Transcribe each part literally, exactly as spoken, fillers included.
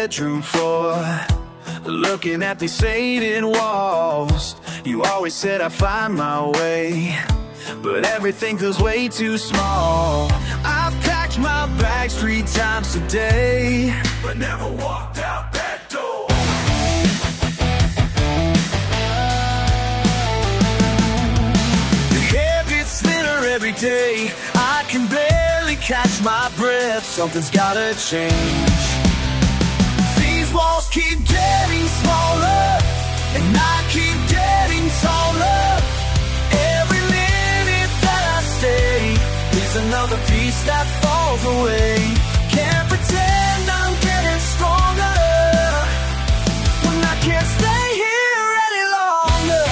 bedroom floor, looking at these faded walls. You always said I'd find my way, but everything feels way too small. I've packed my bags three times today, but never walked out that door. The hair gets thinner every day, I can barely catch my breath. Something's gotta change. These walls keep getting smaller, and I keep getting taller. Every minute that I stay is another piece that falls away. Can't pretend I'm getting stronger when I can't stay here any longer.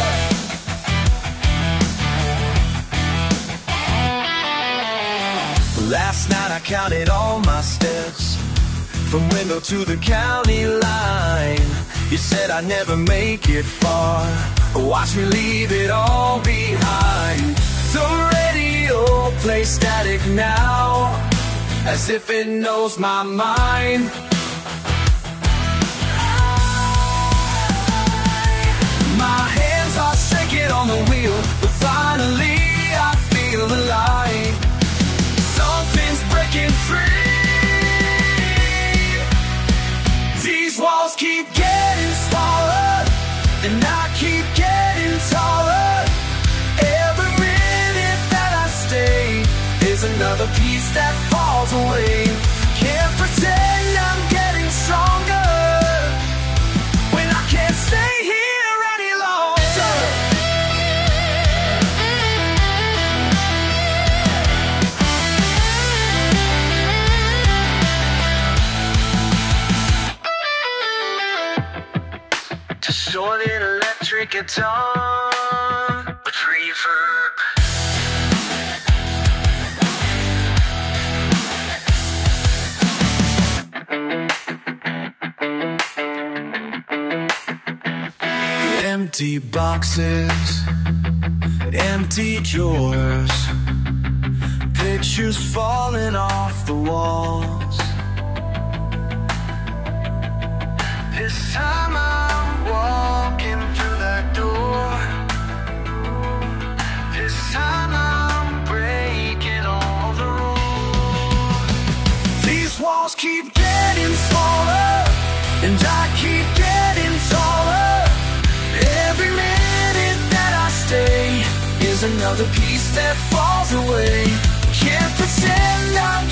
Last night I counted all my steps, from window to the county line. You said I'd never make it far, watch me leave it all behind. The radio plays static now, as if it knows my mind. My hands are shaking on the wheel, but finally I feel alive. Something's breaking free. These walls keep getting smaller, and I keep getting taller. Every minute that I stay is another piece that falls away. Can't pretend I'm getting stronger when I can't stay here any longer. Distorted electric guitar with reverb. Empty boxes, empty drawers, pictures falling off the walls. This time I'm walking through that door. This time I'm breaking all the rules. These walls keep getting smaller, and I keep getting taller. Every minute that I stay is another piece that falls away. Can't pretend I'm